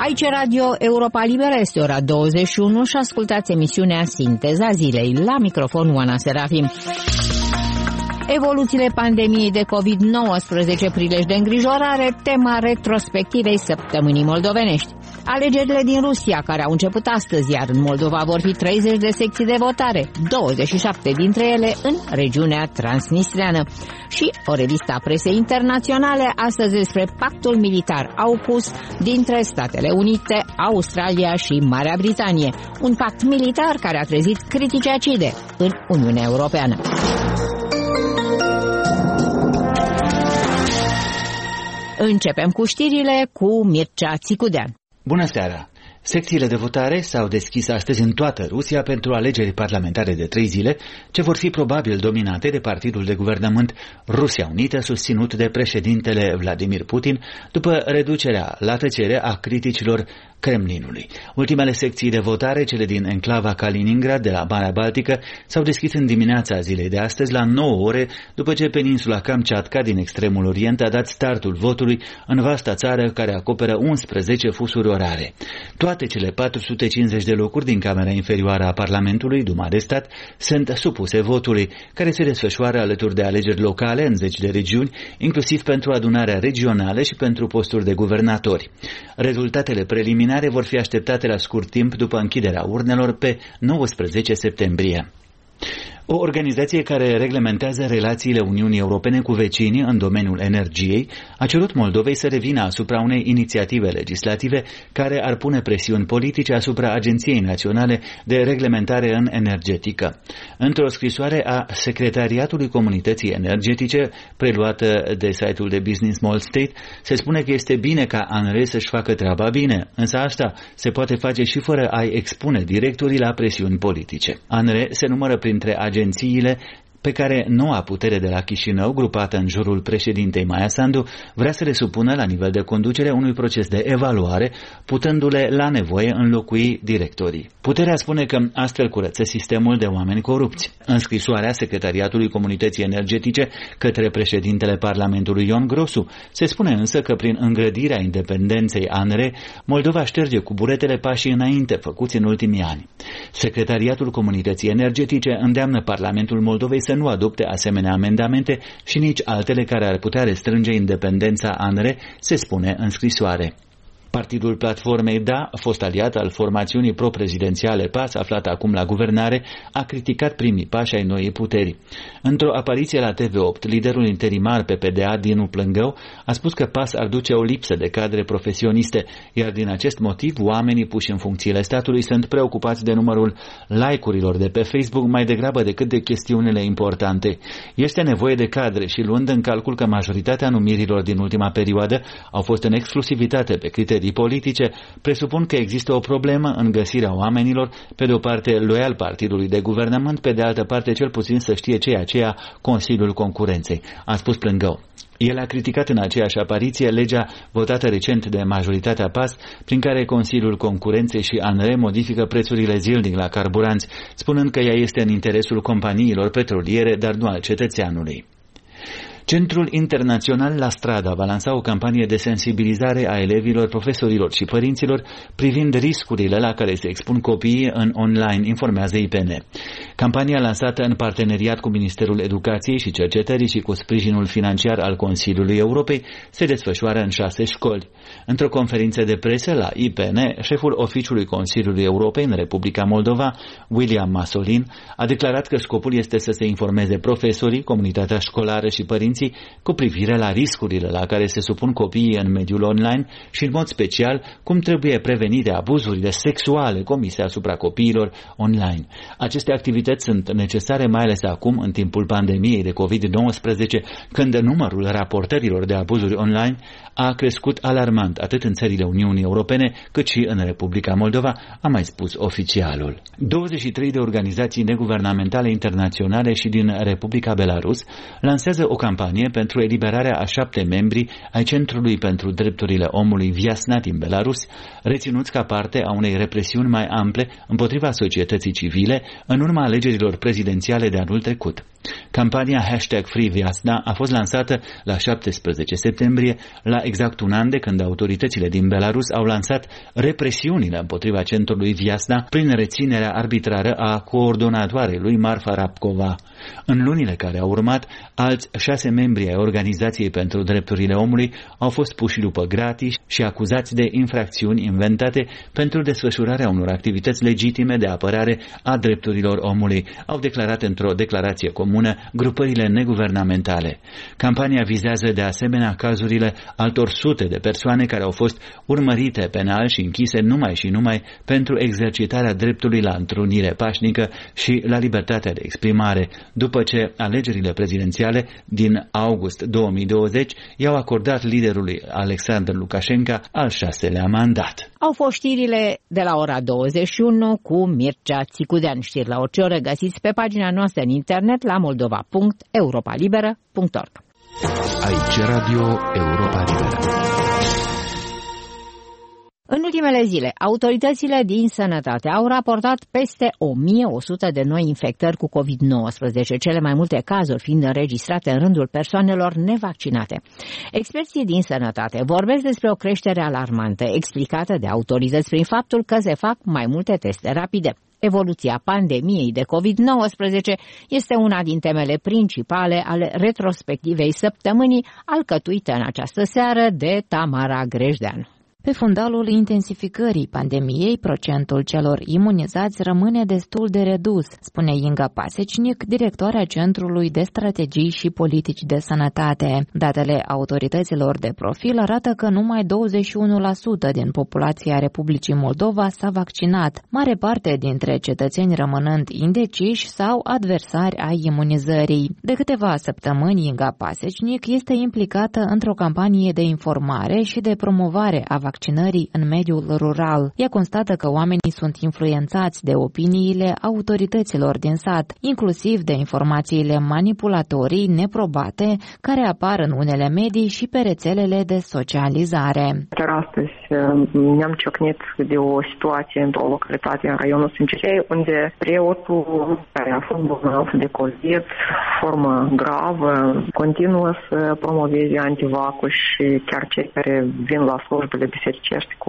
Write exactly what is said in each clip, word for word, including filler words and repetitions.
Aici Radio Europa Liberă, este ora douăzeci și unu și ascultați emisiunea Sinteza Zilei. La microfon Oana Serafim. Evoluțiile pandemiei de covid nouăsprezece, prilej de îngrijorare, tema retrospectivei săptămânii moldovenești. Alegerile din Rusia, care au început astăzi, iar în Moldova vor fi treizeci de secții de votare, douăzeci și șapte dintre ele în regiunea transnistreană. Și o revistă a presei internaționale astăzi despre pactul militar AUKUS dintre Statele Unite, Australia și Marea Britanie. Un pact militar care a trezit critici acide în Uniunea Europeană. Începem cu știrile cu Mircea Țicudean. Bună seara! Secțiile de votare s-au deschis astăzi în toată Rusia pentru alegeri parlamentare de trei zile, ce vor fi probabil dominate de partidul de guvernământ Rusia Unită, susținut de președintele Vladimir Putin, după reducerea la tăcere a criticilor Kremlinului. Ultimele secții de votare, cele din enclava Kaliningrad de la Marea Baltică, s-au deschis în dimineața zilei de astăzi la nouă ore, după ce peninsula Kamchatka din extremul orient a dat startul votului în vasta țară care acoperă unsprezece fusuri orare. Toate cele patru sute cincizeci de locuri din Camera Inferioară a Parlamentului, Duma de Stat, sunt supuse votului, care se desfășoară alături de alegeri locale în zeci de regiuni, inclusiv pentru adunarea regională și pentru posturi de guvernatori. Rezultatele preliminare vor fi așteptate la scurt timp după închiderea urnelor pe nouăsprezece septembrie. O organizație care reglementează relațiile Uniunii Europene cu vecinii în domeniul energiei a cerut Moldovei să revină asupra unei inițiative legislative care ar pune presiuni politice asupra Agenției Naționale de Reglementare în Energetică. Într-o scrisoare a Secretariatului Comunității Energetice, preluată de site-ul de Business Small State, se spune că este bine ca ANRE să-și facă treaba bine, însă asta se poate face și fără a-i expune directorii la presiuni politice. ANRE se numără printre agențiile pe care noua putere de la Chișinău, grupată în jurul președintei Maia Sandu, vrea să le supună la nivel de conducere unui proces de evaluare, putându-le la nevoie înlocui directorii. Puterea spune că astfel curăță sistemul de oameni corupți. În scrisoarea Secretariatului Comunității Energetice către președintele Parlamentului Ion Grosu, se spune însă că prin îngrădirea independenței ANRE, Moldova șterge cu buretele pașii înainte făcuți în ultimii ani. Secretariatul Comunității Energetice îndeamnă Parlamentul Moldovei să nu adopte asemenea amendamente și nici altele care ar putea restrânge independența ANRE, se spune în scrisoare. Partidul Platformei Da, fost aliat al formațiunii pro-prezidențiale PAS, aflat acum la guvernare, a criticat primii pași ai noii puteri. Într-o apariție la T V opt, liderul interimar P P D A, Dinu Plângău, a spus că PAS ar duce o lipsă de cadre profesioniste, iar din acest motiv oamenii puși în funcțiile statului sunt preocupați de numărul like-urilor de pe Facebook mai degrabă decât de chestiunile importante. Este nevoie de cadre și, luând în calcul că majoritatea numirilor din ultima perioadă au fost în exclusivitate pe criterii politice, presupun că există o problemă în găsirea oamenilor, pe de o parte loial partidului de guvernământ, pe de altă parte cel puțin să știe ce e aceea Consiliul Concurenței, a spus Plângău. El a criticat în aceeași apariție legea votată recent de majoritatea PAS, prin care Consiliul Concurenței și ANRE modifică prețurile zilnic la carburanți, spunând că ea este în interesul companiilor petroliere, dar nu al cetățeanului. Centrul Internațional La Strada va lansa o campanie de sensibilizare a elevilor, profesorilor și părinților privind riscurile la care se expun copiii în online, informează I P N. Campania lansată în parteneriat cu Ministerul Educației și Cercetării și cu sprijinul financiar al Consiliului Europei se desfășoară în șase școli. Într-o conferință de presă la I P N, șeful oficiului Consiliului Europei în Republica Moldova, William Masolin, a declarat că scopul este să se informeze profesorii, comunitatea școlară și părinții cu privire la riscurile la care se supun copiii în mediul online și, în mod special, cum trebuie prevenite abuzurile sexuale comise asupra copiilor online. Aceste activități sunt necesare mai ales acum, în timpul pandemiei de covid nouăsprezece, când numărul raportărilor de abuzuri online a crescut alarmant atât în țările Uniunii Europene cât și în Republica Moldova, a mai spus oficialul. douăzeci și trei de organizații neguvernamentale internaționale și din Republica Belarus lansează o campanie pentru eliberarea a șapte membri ai Centrului pentru Drepturile Omului Viasna din Belarus, reținuți ca parte a unei represiuni mai ample împotriva societății civile în urma alegerilor prezidențiale de anul trecut. Campania hashtag Free Viasna a fost lansată la șaptesprezece septembrie, la exact un an de când autoritățile din Belarus au lansat represiunile împotriva centrului Viasna prin reținerea arbitrară a coordonatoarei lui Marfa Rapkova. În lunile care au urmat, alți șase membri ai Organizației pentru Drepturile Omului au fost puși după gratii și acuzați de infracțiuni inventate pentru desfășurarea unor activități legitime de apărare a drepturilor omului, au declarat într-o declarație comună grupările neguvernamentale. Campania vizează de asemenea cazurile altor sute de persoane care au fost urmărite penal și închise numai și numai pentru exercitarea dreptului la întrunire pașnică și la libertatea de exprimare, după ce alegerile prezidențiale din august două mii douăzeci i-au acordat liderului Alexandru Lukashenko al șaselea mandat. Au fost știrile de la ora douăzeci și unu cu Mircea Țicudean. Știri la orice oră găsiți pe pagina noastră în internet la moldova punct europa liberă punct org. Aici Radio Europa Liberă. În ultimele zile, autoritățile din sănătate au raportat peste o mie o sută de noi infectări cu covid nouăsprezece, cele mai multe cazuri fiind înregistrate în rândul persoanelor nevaccinate. Experții din sănătate vorbesc despre o creștere alarmantă, explicată de autorități prin faptul că se fac mai multe teste rapide. Evoluția pandemiei de covid nouăsprezece este una din temele principale ale retrospectivei săptămânii, alcătuită în această seară de Tamara Grejdean. Pe fundalul intensificării pandemiei, procentul celor imunizați rămâne destul de redus, spune Inga Pasecnic, directoarea Centrului de Strategii și Politici de Sănătate. Datele autorităților de profil arată că numai douăzeci și unu la sută din populația Republicii Moldova s-a vaccinat, mare parte dintre cetățeni rămânând indeciși sau adversari ai imunizării. De câteva săptămâni, Inga Pasecnic este implicată într-o campanie de informare și de promovare a vaccinării în mediul rural. Ea constată că oamenii sunt influențați de opiniile autorităților din sat, inclusiv de informațiile manipulatorii neprobate care apar în unele medii și pe rețelele de socializare. Chiar astăzi ne-am ciocnit de o situație într-o localitate în raionul Sâncirei, unde preotul care a fost bolnav de COVID, formă gravă, continuă să promoveze antivacul și chiar cei care vin la slujbele bisericești cu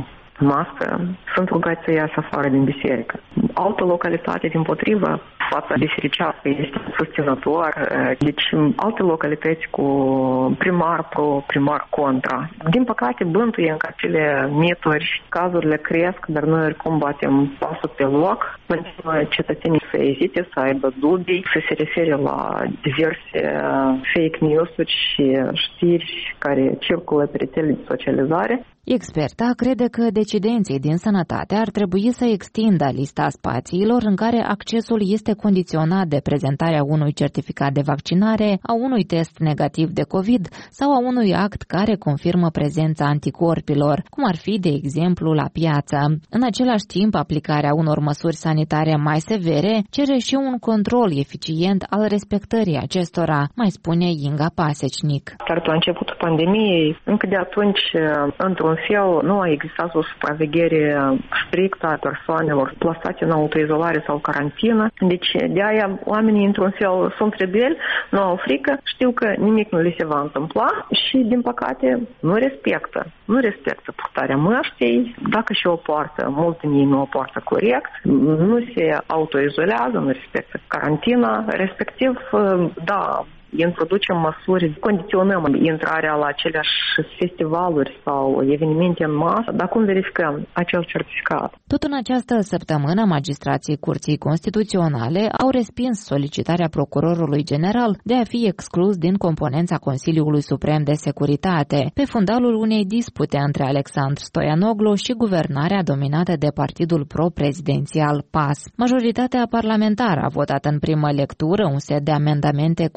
mască sunt rugați să iasă afară din biserică. Altă localitate, dimpotrivă, fața bisericească este susținător, deci alte localități cu primar pro, primar contra. Din păcate, bântuie încă acele mituri, cazurile cresc, dar noi oricum batem pasul pe loc, continuă cetățenii să ezite, să aibă dubii, să se refere la diverse fake news-uri și știri care circulă pe rețele de socializare. Experta crede că decidenții din sănătate ar trebui să extindă lista spațiilor în care accesul este condiționat de prezentarea unui certificat de vaccinare, a unui test negativ de COVID sau a unui act care confirmă prezența anticorpilor, cum ar fi, de exemplu, la piață. În același timp, aplicarea unor măsuri sanitare mai severe cere și un control eficient al respectării acestora, mai spune Inga Pasecnic. Chiar la începutul pandemiei, încă de atunci, într-un fel, nu a existat o supraveghere strictă a persoanelor plasate în autoizolare sau carantină. Deci, de aia, oamenii, într-un fel, sunt rebeli, nu au frică, știu că nimic nu li se va întâmpla și, din păcate, nu respectă. Nu respectă purtarea măștii, dacă și o poartă, mulți din ei nu o poartă corect, nu se autoizolează, nu respectă carantina, respectiv, da, introducem măsuri, condiționăm intrarea la aceleași festivaluri sau evenimente în masă, dar cum verificăm acel certificat? Tot în această săptămână, magistrații Curții Constituționale au respins solicitarea procurorului general de a fi exclus din componența Consiliului Suprem de Securitate, pe fundalul unei dispute între Alexandru Stoianoglu și guvernarea dominată de partidul pro-prezidențial P A S. Majoritatea parlamentară a votat în primă lectură un set de amendamente constituționale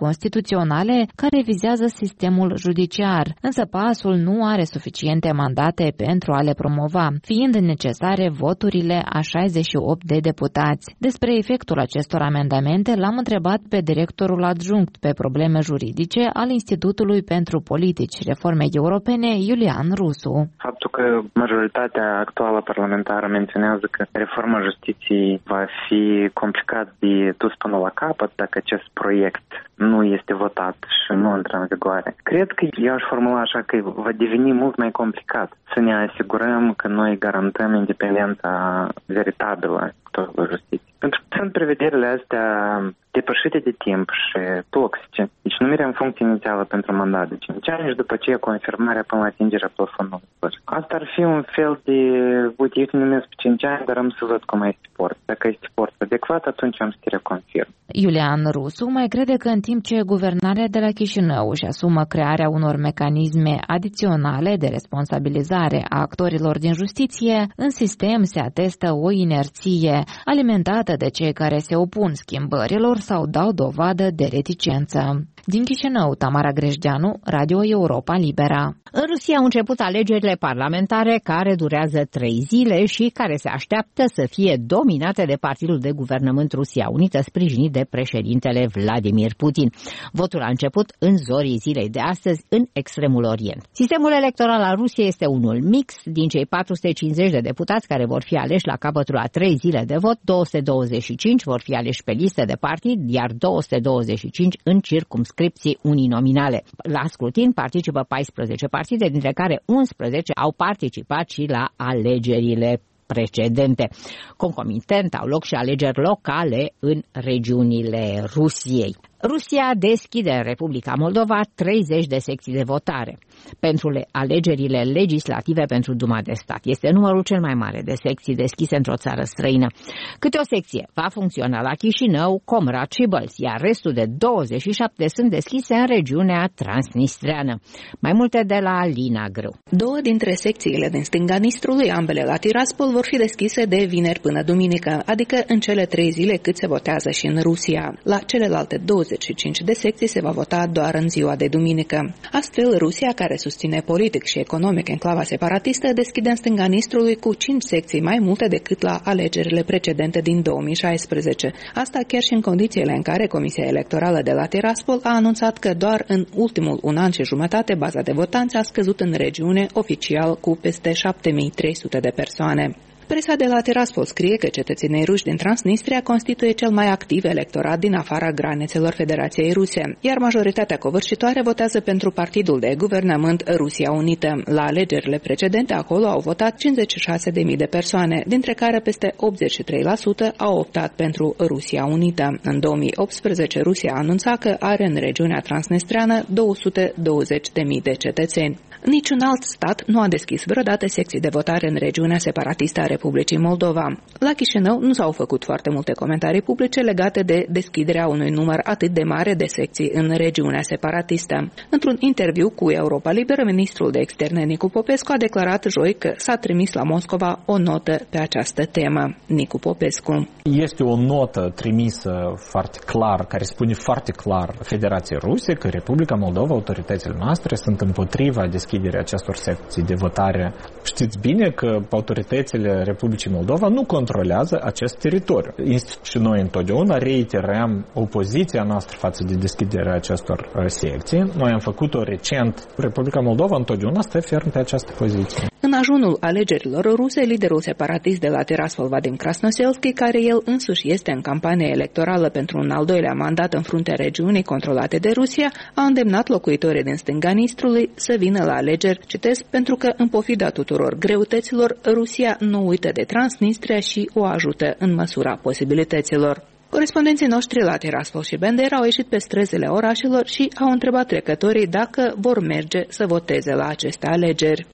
constituționale care vizează sistemul judiciar, însă pasul nu are suficiente mandate pentru a le promova, fiind necesare voturile a șaizeci și opt de deputați. Despre efectul acestor amendamente l-am întrebat pe directorul adjunct pe probleme juridice al Institutului pentru Politici Reforme Europene, Iulian Rusu. Faptul că majoritatea actuală parlamentară menționează că reforma justiției va fi complicat de dus până la capăt dacă acest proiect nu este votat și nu intră în vigoare. Cred că eu aș formula așa că va deveni mult mai complicat să ne asigurăm că noi garantăm independența veritabilă actorului justiției. Pentru că sunt prevederile astea depășite de timp și toxice. Deci numirea în funcție inițială pentru mandat de cinci ani și după aceea confirmarea până la atingerea plafonului. Asta ar fi un fel de, uite, eu te numesc pe cinci ani, dar am să văd cum este sport. Dacă este sport adecvat, atunci am să te reconfirm. Iulian Rusu mai crede că în timp ce guvernarea de la Chișinău își asumă crearea unor mecanisme adiționale de responsabilizare a actorilor din justiție, în sistem se atestă o inerție alimentată de cei care se opun schimbărilor sau dau dovadă de reticență. Din Chișinău, Tamara Grejdeanu, Radio Europa Libera. În Rusia au început alegerile parlamentare care durează trei zile și care se așteaptă să fie dominate de Partidul de Guvernământ Rusia Unită, sprijinit de președintele Vladimir Putin. Votul a început în zorii zilei de astăzi în extremul orient. Sistemul electoral al Rusiei este unul mix. Din cei patru sute cincizeci de deputați care vor fi aleși la capătul a trei zile de vot, două sute douăzeci și cinci vor fi aleși pe liste de partid, iar două sute douăzeci și cinci în circumscripții uninominale. La scrutin participă paisprezece partide, dintre care unsprezece au participat și la alegerile precedente. Concomitent au loc și alegeri locale în regiunile Rusiei. Rusia deschide în Republica Moldova treizeci de secții de votare pentru alegerile legislative pentru Duma de Stat. Este numărul cel mai mare de secții deschise într-o țară străină. Câte o secție va funcționa la Chișinău, Comrat și Bălți, iar restul de douăzeci și șapte sunt deschise în regiunea transnistreană. Mai multe de la Alina Grâu. Două dintre secțiile din stânga Nistrului, ambele la Tiraspol, vor fi deschise de vineri până duminică, adică în cele trei zile cât se votează și în Rusia. La celelalte douăzeci și cinci de secții se va vota doar în ziua de duminică. Astfel, Rusia, care susține politic și economic enclava separatistă, deschide în stânga Nistrului cu cinci secții mai multe decât la alegerile precedente din două mii șaisprezece. Asta chiar și în condițiile în care Comisia Electorală de la Tiraspol a anunțat că doar în ultimul un an și jumătate baza de votanți a scăzut în regiune oficial cu peste șapte mii trei sute de persoane. Presa de la Tiraspol scrie că cetățenii ruși din Transnistria constituie cel mai activ electorat din afara granițelor Federației Ruse, iar majoritatea covârșitoare votează pentru Partidul de Guvernământ Rusia Unită. La alegerile precedente acolo au votat cincizeci și șase de mii de persoane, dintre care peste optzeci și trei la sută au optat pentru Rusia Unită. În două mii optsprezece, Rusia anunța că are în regiunea transnistreană două sute douăzeci de mii de cetățeni. Niciun alt stat nu a deschis vreodată secții de votare în regiunea separatistă a Republicii Moldova. La Chișinău nu s-au făcut foarte multe comentarii publice legate de deschiderea unui număr atât de mare de secții în regiunea separatistă. Într-un interviu cu Europa Liberă, ministrul de externe Nicu Popescu a declarat joi că s-a trimis la Moscova o notă pe această temă. Nicu Popescu. Este o notă trimisă foarte clar, care spune foarte clar Federației Ruse că Republica Moldova, autoritățile noastre, sunt împotriva deschiderea acestor secții de votare. Știți bine că autoritățile Republicii Moldova nu controlează acest teritoriu. Și noi întotdeauna reiterăm opoziția noastră față de deschiderea acestor secții. Noi am făcut-o recent. Republica Moldova întotdeauna stă ferm pe această poziție. În ajunul alegerilor ruse, liderul separatist de la Tiraspol, Vadim Krasnoselski, care el însuși este în campanie electorală pentru un al doilea mandat în fruntea regiunii controlate de Rusia, a îndemnat locuitorii din stânga Nistrului să vină la alegeri, citesc, pentru că, în pofida tuturor greutăților, Rusia nu uită de Transnistria și o ajută în măsura posibilităților. Corespondenții noștri la Tiraspol și Bender au ieșit pe străzile orașelor și au întrebat trecătorii dacă vor merge să voteze la aceste alegeri.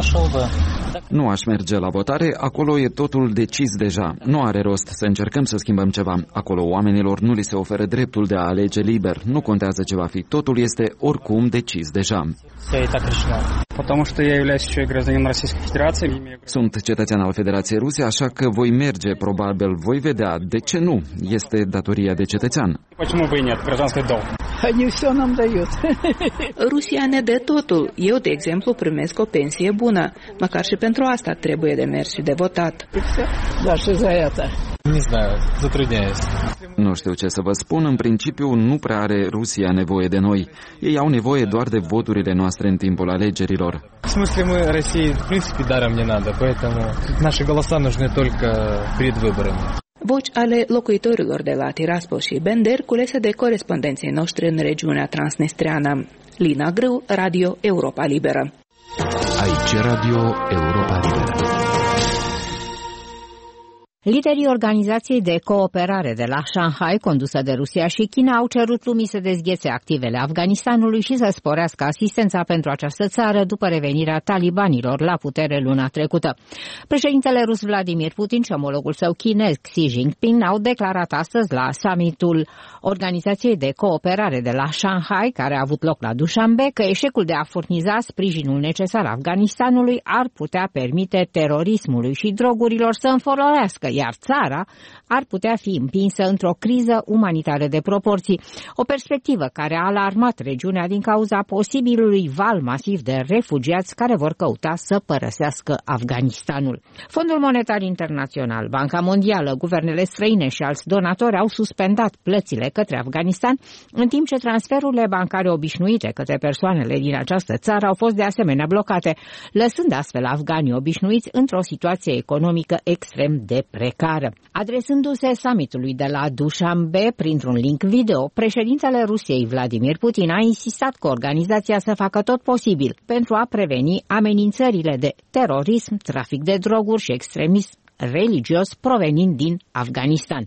Nu aș merge la votare, acolo e totul decis deja. Nu are rost să încercăm să schimbăm ceva. Acolo oamenilor nu li se oferă dreptul de a alege liber. Nu contează ce va fi, totul este oricum decis deja. Sunt cetățean al Federației Ruse, așa că voi merge, probabil voi vedea. De ce nu? Este datoria de cetățean. Rusia ne dă totul. Eu, de exemplu, primesc o pensie bună. Măcar și pentru asta trebuie de mers și de votat. Nu știu ce să vă spun, în principiu nu prea are Rusia nevoie de noi. Ei au nevoie doar de voturile noastre în timpul alegerilor. В смысле, мы России, в принципе, даром не надо, поэтому наши голоса нужны только перед выборами. Voci ale locuitorilor de la Tiraspol și Bender culese de corespondenții noștri în regiunea transnistreană. Lina Grâu, Radio Europa Liberă. Aici Radio Europa Liberă. Liderii Organizației de Cooperare de la Shanghai, condusă de Rusia și China, au cerut lumii să dezghețe activele Afganistanului și să sporească asistența pentru această țară după revenirea talibanilor la putere luna trecută. Președintele rus Vladimir Putin și omologul său chinez Xi Jinping au declarat astăzi la summitul Organizației de Cooperare de la Shanghai, care a avut loc la Dușanbe, că eșecul de a furniza sprijinul necesar Afganistanului ar putea permite terorismului și drogurilor să înflorească, iar țara ar putea fi împinsă într-o criză umanitară de proporții, o perspectivă care a alarmat regiunea din cauza posibilului val masiv de refugiați care vor căuta să părăsească Afganistanul. Fondul Monetar Internațional, Banca Mondială, guvernele străine și alți donatori au suspendat plățile către Afganistan, în timp ce transferurile bancare obișnuite către persoanele din această țară au fost de asemenea blocate, lăsând astfel afganii obișnuiți într-o situație economică extrem de precară. Adresându-se summitului de la Dușanbe printr-un link video, președintele Rusiei Vladimir Putin a insistat că organizația să facă tot posibil pentru a preveni amenințările de terorism, trafic de droguri și extremism religios provenind din Afganistan.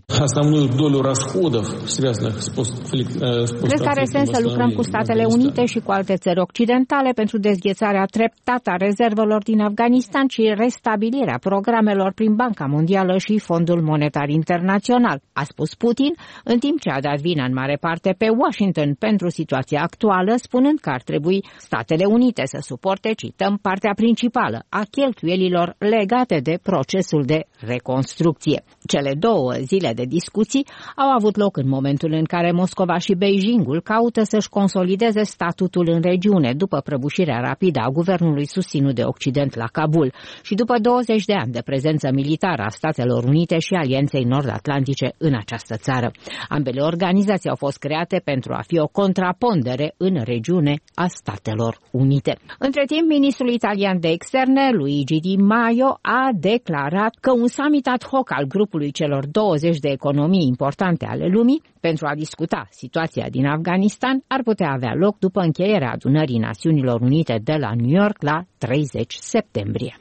Cred că are sens să lucrăm cu Statele Unite și cu alte țări occidentale pentru dezghețarea treptată a rezervelor din Afganistan și restabilirea programelor prin Banca Mondială și Fondul Monetar Internațional, a spus Putin, în timp ce a dat vina în mare parte pe Washington pentru situația actuală, spunând că ar trebui Statele Unite să suporte, cităm, partea principală a cheltuielilor legate de procesul de reconstrucție. Cele două zile de discuții au avut loc în momentul în care Moscova și Beijingul caută să-și consolideze statutul în regiune după prăbușirea rapidă a guvernului susținut de Occident la Kabul și după douăzeci de ani de prezență militară a Statelor Unite și Alianței Nord-Atlantice în această țară. Ambele organizații au fost create pentru a fi o contrapondere în regiune a Statelor Unite. Între timp, ministrul italian de externe, Luigi Di Maio, a declarat că un summit ad hoc al grupului celor douăzeci de economii importante ale lumii pentru a discuta situația din Afganistan ar putea avea loc după încheierea adunării Națiunilor Unite de la New York la treizeci septembrie.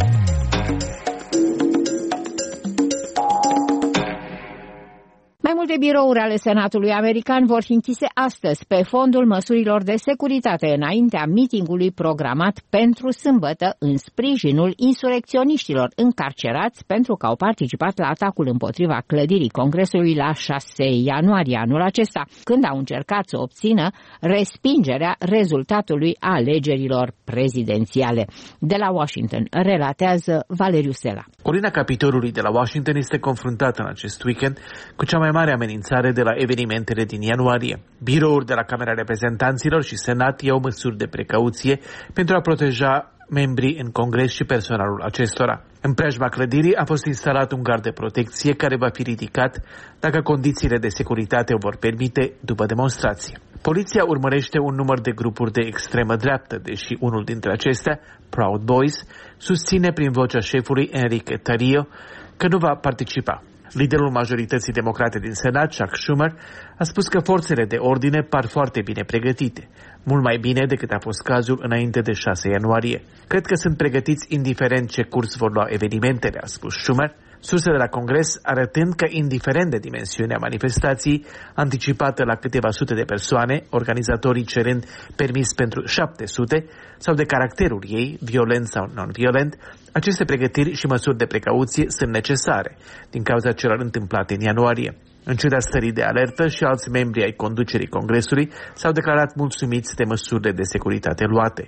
Mai multe birouri ale Senatului american vor fi închise astăzi pe fondul măsurilor de securitate înaintea mitingului programat pentru sâmbătă în sprijinul insurecționiștilor încarcerați pentru că au participat la atacul împotriva clădirii Congresului la șase ianuarie anul acesta, când au încercat să obțină respingerea rezultatului alegerilor prezidențiale. De la Washington relatează Valeriu Sela. Colina Capitolului de la Washington este confruntată în acest weekend cu cea mai mare amenințare de la evenimentele din ianuarie. Birouri de la Camera Reprezentanților și Senat iau măsuri de precauție pentru a proteja membrii în Congres și personalul acestora. În preajma clădirii a fost instalat un gard de protecție care va fi ridicat dacă condițiile de securitate o vor permite după demonstrație. Poliția urmărește un număr de grupuri de extremă dreaptă, deși unul dintre acestea, Proud Boys, susține prin vocea șefului Enrique Tarrio că nu va participa. Liderul majorității democrate din Senat, Chuck Schumer, a spus că forțele de ordine par foarte bine pregătite, mult mai bine decât a fost cazul înainte de șase ianuarie. Cred că sunt pregătiți indiferent ce curs vor lua evenimentele, a spus Schumer, surse de la Congres arătând că, indiferent de dimensiunea manifestației, anticipată la câteva sute de persoane, organizatorii cerând permis pentru șapte sute, sau de caracterul ei, violent sau non-violent, aceste pregătiri și măsuri de precauție sunt necesare, din cauza celor întâmplate în ianuarie. În ciuda stării de alertă, și alți membri ai conducerii Congresului s-au declarat mulțumiți de măsurile de securitate luate.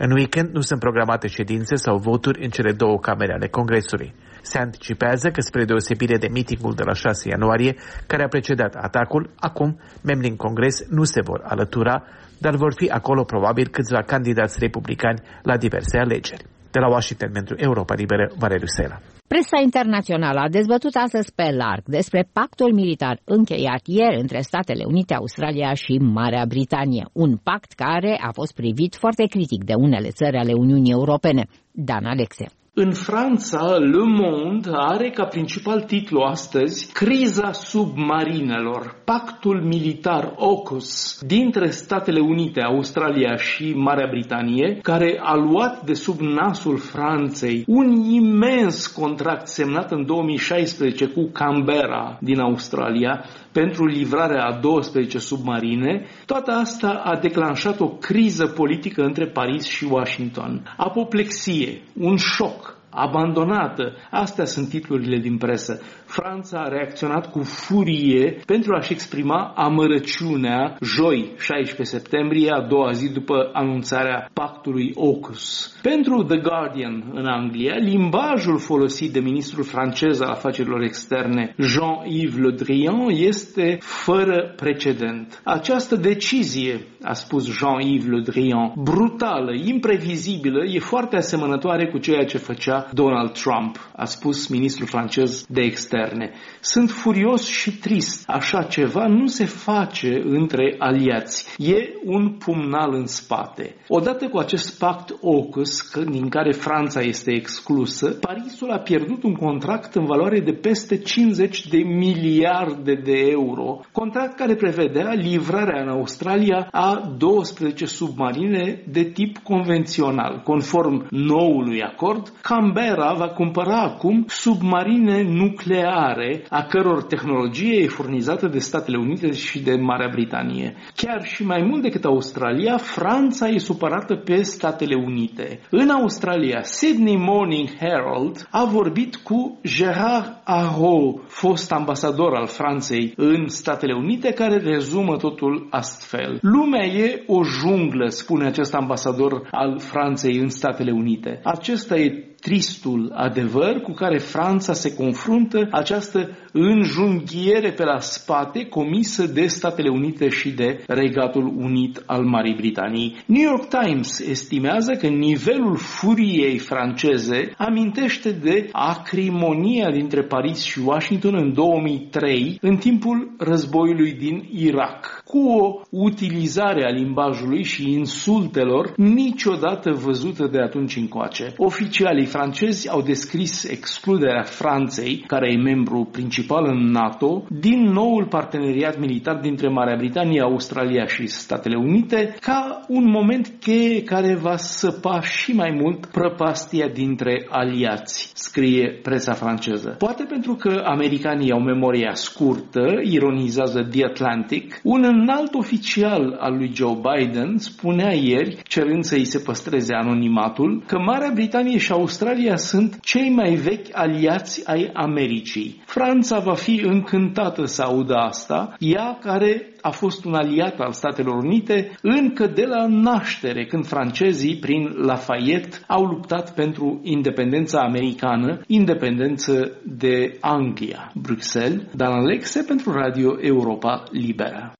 În weekend nu sunt programate ședințe sau voturi în cele două camere ale Congresului. Se anticipează că, spre deosebire de mitingul de la șase ianuarie, care a precedat atacul, acum membrii în Congres nu se vor alătura, dar vor fi acolo probabil câțiva candidați republicani la diverse alegeri. De la Washington pentru Europa Liberă, Valeriu Sela. Presa internațională a dezbătut astăzi pe larg despre pactul militar încheiat ieri între Statele Unite, Australia și Marea Britanie. Un pact care a fost privit foarte critic de unele țări ale Uniunii Europene. Dan Alexe. În Franța, Le Monde are ca principal titlu astăzi Criza submarinelor, pactul militar AUKUS dintre Statele Unite, Australia și Marea Britanie, care a luat de sub nasul Franței un imens contract semnat în două mii șaisprezece cu Canberra din Australia pentru livrarea a douăsprezece submarine. Toată asta a declanșat o criză politică între Paris și Washington. Apoplexie, un șoc, abandonată. Astea sunt titlurile din presă. Franța a reacționat cu furie pentru a-și exprima amărăciunea joi, șaisprezece septembrie, a doua zi după anunțarea pactului AUKUS. Pentru The Guardian în Anglia, limbajul folosit de ministrul francez al afacerilor externe Jean-Yves Le Drian este fără precedent. Această decizie, a spus Jean-Yves Le Drian, brutală, imprevizibilă, e foarte asemănătoare cu ceea ce făcea Donald Trump, a spus ministrul francez de externe. Sunt furios și trist. Așa ceva nu se face între aliați. E un pumnal în spate. Odată cu acest pact AUKUS, din care Franța este exclusă, Parisul a pierdut un contract în valoare de peste cincizeci de miliarde de euro. Contract care prevedea livrarea în Australia a douăsprezece submarine de tip convențional. Conform noului acord, Canberra va cumpăra acum submarine nucleare, a căror tehnologie e furnizată de Statele Unite și de Marea Britanie. Chiar și mai mult decât Australia, Franța e supărată pe Statele Unite. În Australia, Sydney Morning Herald a vorbit cu Gérard Araud, fost ambasador al Franței în Statele Unite, care rezumă totul astfel. Lumea e o junglă, spune acest ambasador al Franței în Statele Unite. Acesta e tristul adevăr cu care Franța se confruntă, această înjunghiere pe la spate comisă de Statele Unite și de Regatul Unit al Marii Britanii. New York Times estimează că nivelul furiei franceze amintește de acrimonia dintre Paris și Washington în două mii trei, în timpul războiului din Irak, cu o utilizare a limbajului și insultelor niciodată văzută de atunci încoace. Oficialii francezi au descris excluderea Franței, care e membru principal în NATO, din noul parteneriat militar dintre Marea Britanie, Australia și Statele Unite, ca un moment cheie care va săpa și mai mult prăpastia dintre aliați, scrie presa franceză. Poate pentru că americanii au memoria scurtă, ironizează The Atlantic, un înalt oficial al lui Joe Biden spunea ieri, cerând să îi se păstreze anonimatul, că Marea Britanie și Australia sunt cei mai vechi aliați ai Americii. Franța va fi încântată să audă asta, ea care a fost un aliat al Statelor Unite încă de la naștere, când francezii, prin Lafayette, au luptat pentru independența americană, independență de Anglia. Bruxelles, Dan Alexe pentru Radio Europa Liberă.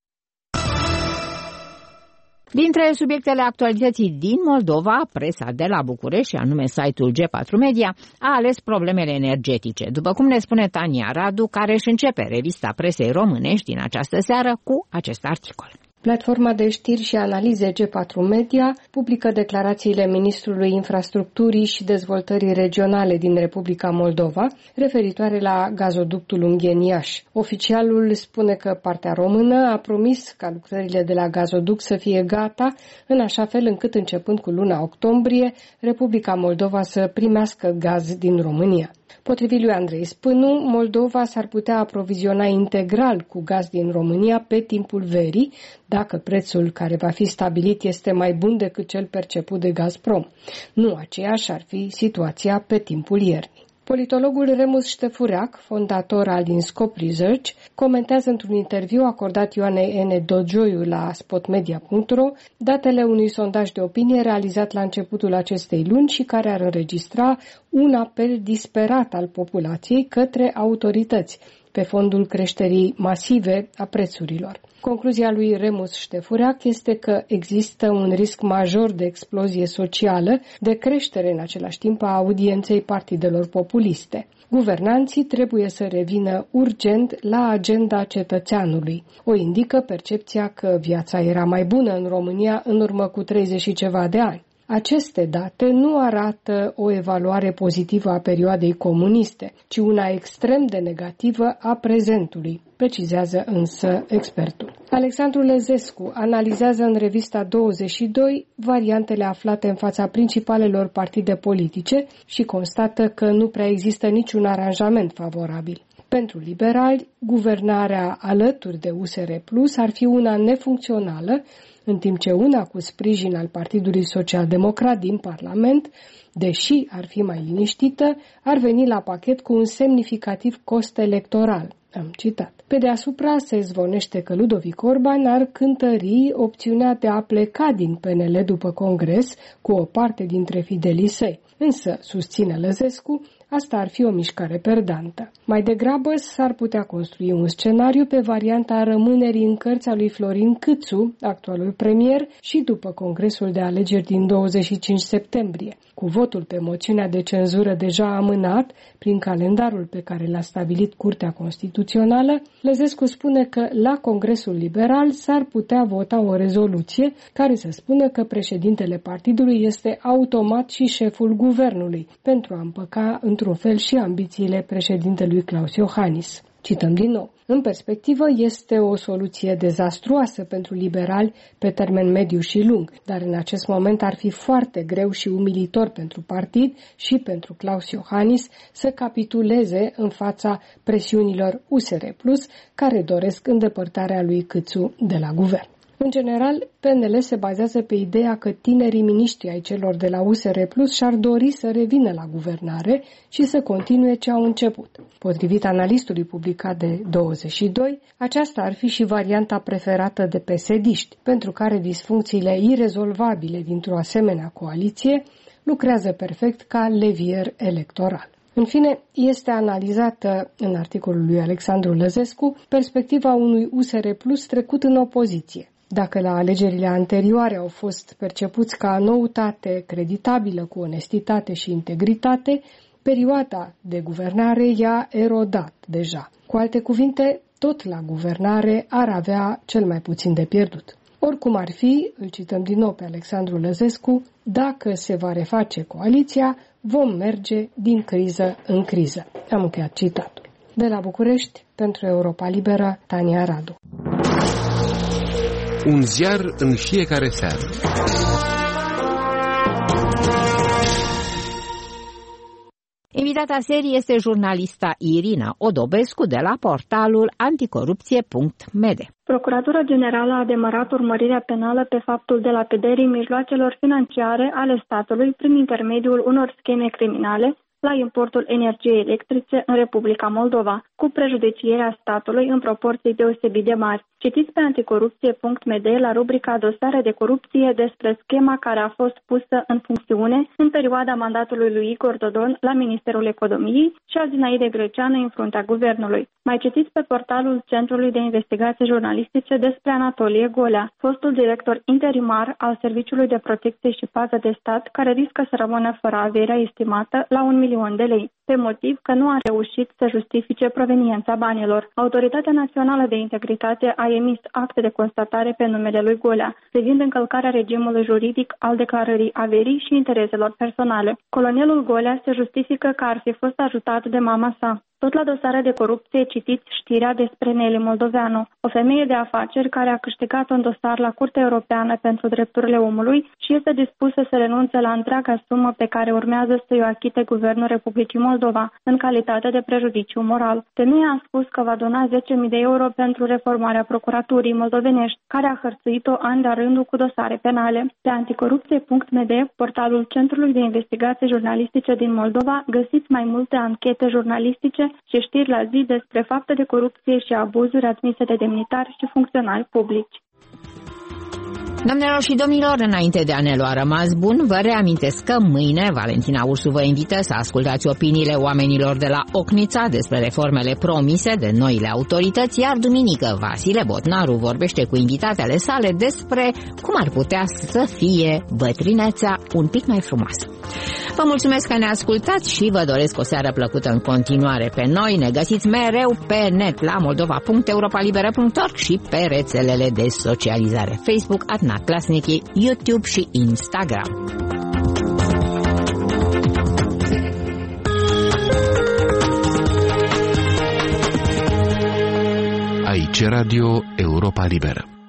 Dintre subiectele actualității din Moldova, presa de la București, și anume site-ul G patru Media, a ales problemele energetice, după cum ne spune Tania Radu, care își începe revista presei românești din această seară cu acest articol. Platforma de știri și analize G patru Media publică declarațiile Ministrului Infrastructurii și Dezvoltării Regionale din Republica Moldova referitoare la gazoductul Ungheni-Iași. Oficialul spune că partea română a promis ca lucrările de la gazoduct să fie gata, în așa fel încât începând cu luna octombrie, Republica Moldova să primească gaz din România. Potrivit lui Andrei Spânu, Moldova s-ar putea aproviziona integral cu gaz din România pe timpul verii, dacă prețul care va fi stabilit este mai bun decât cel perceput de Gazprom. Nu aceeași ar fi situația pe timpul iernii. Politologul Remus Ștefureac, fondator al INSCOP Research, comentează într-un interviu acordat Ioanei N. Dogioiu la spotmedia punct ro datele unui sondaj de opinie realizat la începutul acestei luni și care ar înregistra un apel disperat al populației către autorități pe fondul creșterii masive a prețurilor. Concluzia lui Remus Ștefureac este că există un risc major de explozie socială, de creștere în același timp a audienței partidelor populiste. Guvernanții trebuie să revină urgent la agenda cetățeanului. O indică percepția că viața era mai bună în România în urmă cu treizeci și ceva de ani. Aceste date nu arată o evaluare pozitivă a perioadei comuniste, ci una extrem de negativă a prezentului, precizează însă expertul. Alexandru Lăzescu analizează în revista douăzeci și doi variantele aflate în fața principalelor partide politice și constată că nu prea există niciun aranjament favorabil. Pentru liberali, guvernarea alături de U S R Plus ar fi una nefuncțională, în timp ce una cu sprijin al Partidului Social-Democrat din Parlament, deși ar fi mai liniștită, ar veni la pachet cu un semnificativ cost electoral. Am citat. Pe deasupra se zvonește că Ludovic Orban ar cântări opțiunea de a pleca din P N L după congres cu o parte dintre fidelii săi. Însă, susține Lăzescu, asta ar fi o mișcare perdantă. Mai degrabă s-ar putea construi un scenariu pe varianta rămânerii în cărți a lui Florin Câțu, actualul premier, și după congresul de alegeri din douăzeci și cinci septembrie. Cu votul pe moțiunea de cenzură deja amânat, prin calendarul pe care l-a stabilit Curtea Constituțională, Lăzescu spune că la Congresul Liberal s-ar putea vota o rezoluție care să spună că președintele partidului este automat și șeful guvernului, pentru a împăca într-un fel și ambițiile președintelui Klaus Iohannis. Cităm din nou. În perspectivă, este o soluție dezastruoasă pentru liberali pe termen mediu și lung, dar în acest moment ar fi foarte greu și umilitor pentru partid și pentru Klaus Iohannis să capituleze în fața presiunilor U S R Plus, care doresc îndepărtarea lui Câțu de la guvern. În general, P N L se bazează pe ideea că tinerii miniștri ai celor de la U S R Plus și-ar dori să revină la guvernare și să continue ce au început. Potrivit analistului publicat de douăzeci și doi, aceasta ar fi și varianta preferată de P S D-ști, pentru care disfuncțiile irezolvabile dintr-o asemenea coaliție lucrează perfect ca levier electoral. În fine, este analizată în articolul lui Alexandru Lăzescu perspectiva unui U S R Plus trecut în opoziție. Dacă la alegerile anterioare au fost percepuți ca noutate creditabilă cu onestitate și integritate, perioada de guvernare i-a erodat deja. Cu alte cuvinte, tot la guvernare ar avea cel mai puțin de pierdut. Oricum ar fi, îl cităm din nou pe Alexandru Lăzescu, dacă se va reface coaliția, vom merge din criză în criză. Am încheiat citatul. De la București, pentru Europa Liberă, Tania Radu. Un ziar în fiecare seară. Invitata serii este jurnalista Irina Odobescu de la portalul anticorupție punct m d. Procuratura Generală a demarat urmărirea penală pe faptul de lapidării mijloacelor financiare ale statului prin intermediul unor scheme criminale la importul energiei electrice în Republica Moldova, cu prejudicierea statului în proporții deosebit de mari. Citiți pe anticorupție punct m d la rubrica Dosare de corupție despre schema care a fost pusă în funcțiune în perioada mandatului lui Igor Dodon la Ministerul Economiei și al Zinaide Greceană în fruntea guvernului. Mai citiți pe portalul Centrului de Investigații Jurnalistice despre Anatolie Golea, fostul director interimar al Serviciului de Protecție și Pază de Stat, care riscă să rămână fără averea estimată la un milion de lei, pe motiv că nu a reușit să justifice proveniența banilor. Autoritatea Națională de Integritate a emis acte de constatare pe numele lui Golea, privind încălcarea regimului juridic al declarării averii și intereselor personale. Colonelul Golea se justifică că ar fi fost ajutat de mama sa. Tot la dosare de corupție citiți știrea despre Nelly Moldoveanu, o femeie de afaceri care a câștigat un dosar la Curtea Europeană pentru Drepturile Omului și este dispusă să renunțe la întreaga sumă pe care urmează să-i o achite Guvernul Republicii Moldova, în calitate de prejudiciu moral. Femeia a spus că va dona zece mii de euro pentru reformarea procuraturii moldovenești, care a hărțuit-o an de rândul cu dosare penale. Pe anticorupție punct m d, portalul Centrului de Investigații Jurnalistice din Moldova, găsiți mai multe anchete jurnalistice și știri la zi despre fapte de corupție și abuzuri admise de demnitari și funcționari publici. Doamnelor și domnilor, înainte de a ne lua rămas bun, vă reamintesc că mâine Valentina Ursu vă invită să ascultați opiniile oamenilor de la Ocnița despre reformele promise de noile autorități, iar duminică Vasile Botnaru vorbește cu invitatele sale despre cum ar putea să fie bătrânețea un pic mai frumoasă. Vă mulțumesc că ne ascultați și vă doresc o seară plăcută în continuare. Pe noi ne găsiți mereu pe net la moldova punct europa liberă punct org și pe rețelele de socializare Facebook, Adna Klasnici, YouTube și Instagram. Aici Radio Europa Liberă.